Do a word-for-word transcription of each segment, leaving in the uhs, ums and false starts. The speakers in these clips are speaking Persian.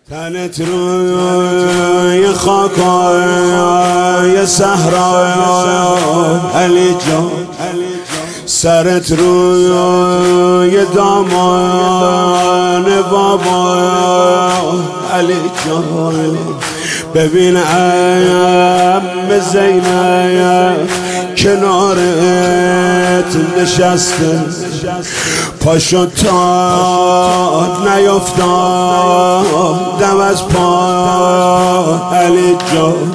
تنت روی خاکای صحرا علی جان، سرت روی دامان بابا علی جان. ببین عم زینب کنارت نشسته، پاشو تا نیفتاد دم از پا علی جان.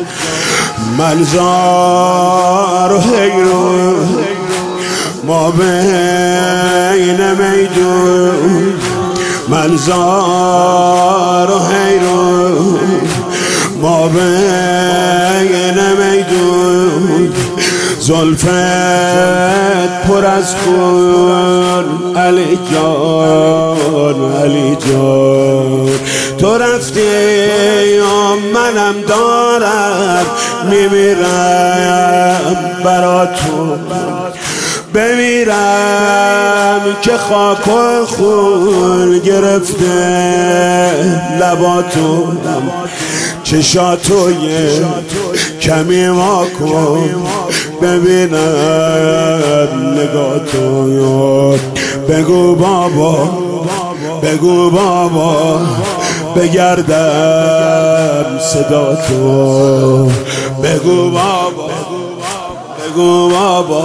منظار و حیرون ما بین میدون، منظار و حیرون ما بین میدون. زلفت پر از خون علی جان، علی جان. تو رفتی یا منم دارم میمیرم برا تو، بمیرم که خاک و خون گرفته لباتو. چشاتو یه کمی ما کن ببینم نگاتو. بگو بابا، بگو بابا بگردم صداتو. بگو بابا، بگو بابا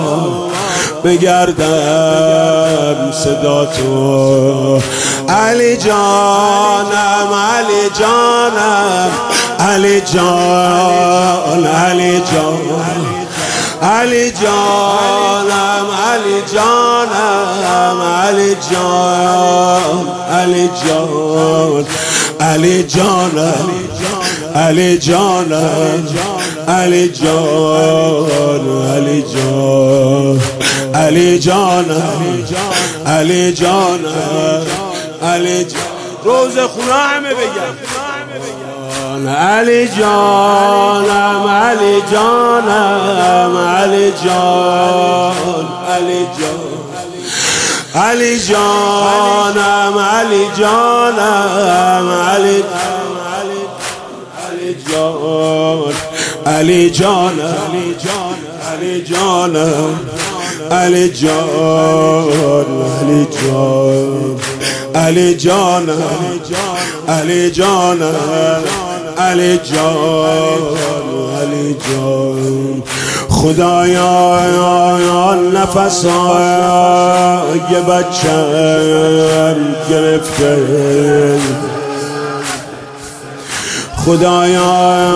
بگردم صداتو. علی جانم، علی جانم، علی جان، علی جان، علی جانم، علی جانم، علی جان، علی جان، علی جانم، علی جانم، علی جان، علی جان، علی جانم، علی جانم، علی جان. روز خونه همه بگم علی جانم، علی جانم، علی جان، علی جان، علی جانم، علی جانم، علی جان، علی جانم، علی جانم، علی جان، علی جان، علی جانم، علی جانم، علی جان، علی جان. خدایا نفسای بچم گرفته، خدایا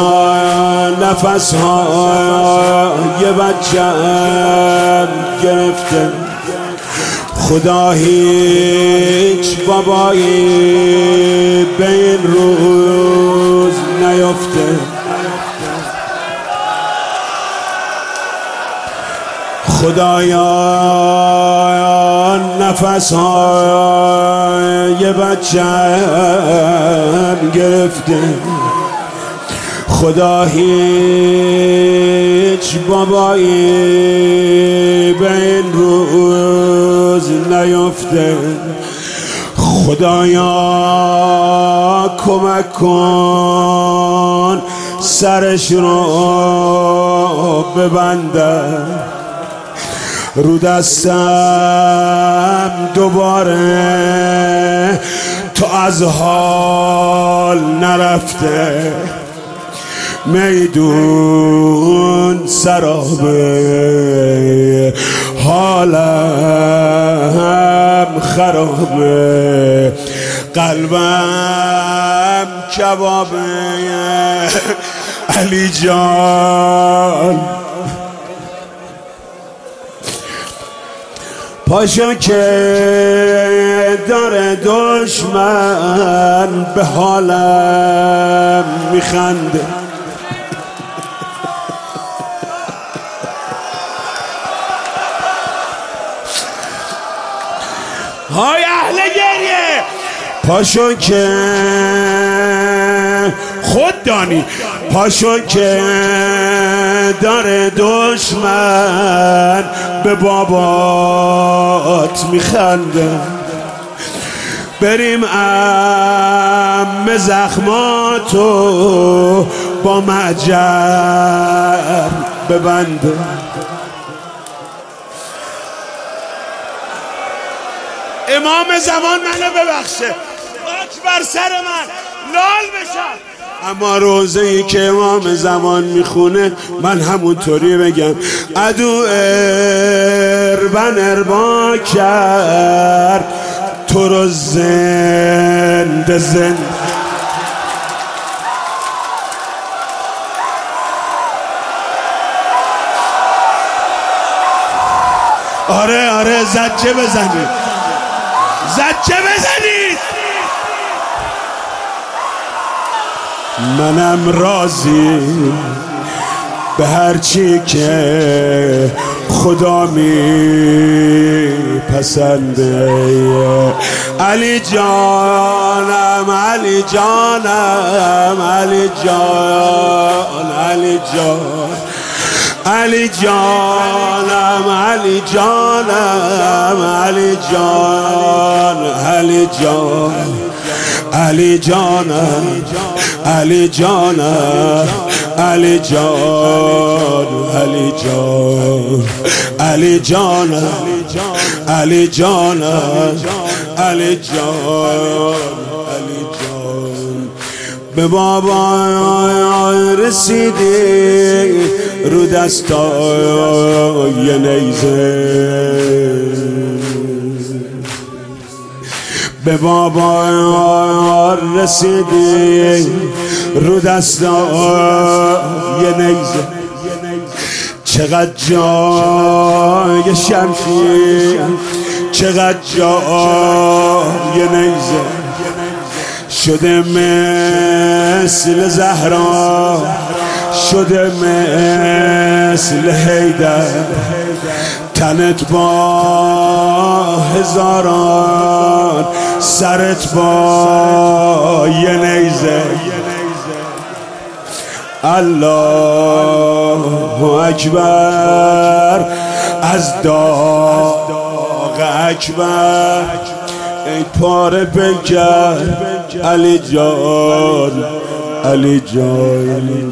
نفسهای بچم گرفته. خدا هیچ بابایی به این روز نیفته. خدایا نفسهای بچم گرفته. خدا هیچ بابایی به این روز نیفته. خدایا کمک کن سرش رو ببندم، رو دستم دوباره تو از حال نرفته. میدون سرابه حالم خرابه، قلبم کبابه علی جان. پاشو که داره دشمن به حالم میخنده. های اهل گریه پاشو که خود دانی، پاشو که داره دشمن به بابات میخنده. بریم ام زخماتو با معجر ببنده. امام زمان منو ببخشه، خاک بر سر من لال بشم. اما روزه ای که امام زمان میخونه من همونطوری بگم ادو اربن اربا کرد تو رو زنده زنده. آره آره زجه بزنید، زجه بزنید. منم راضی به هر چی که خدا می پسنده. علی جانم علی جانم علی جان علی جان علی جانم علی جانم علی جان علی جان علی جانم علی جانم علی جان علی جان علی جانم علی جانم علی جان علی جان. به بابا رسیدی رو دستای نیزه، به بابا رسیدی رو دستای نیزه. چقدر جای شمشیر، چقدر جای نیزه، شده مثل زهرا، شده مثل حیدر. تنت با هزاران، سرت با یه نیزه. الله اکبر از داغ اکبر، ای پاره پیکر علی جان علی جان.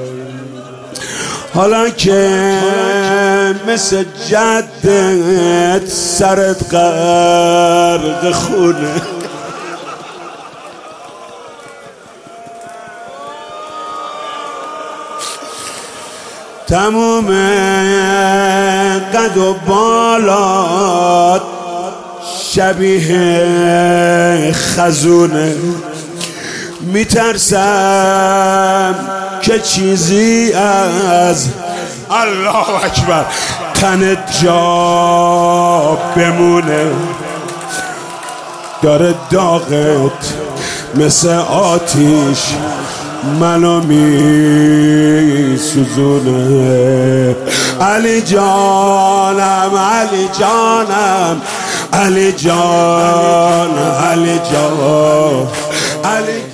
حالا که مثل جدت سرت غرق خونه، تموم قد و بالات شبیه خزونه. میترسم که چیزی از الله اکبر تنت جا بمونه. داره داغت مثل آتیش منو می سوزونه. علی جانم علی جانم علی جان علی جان علی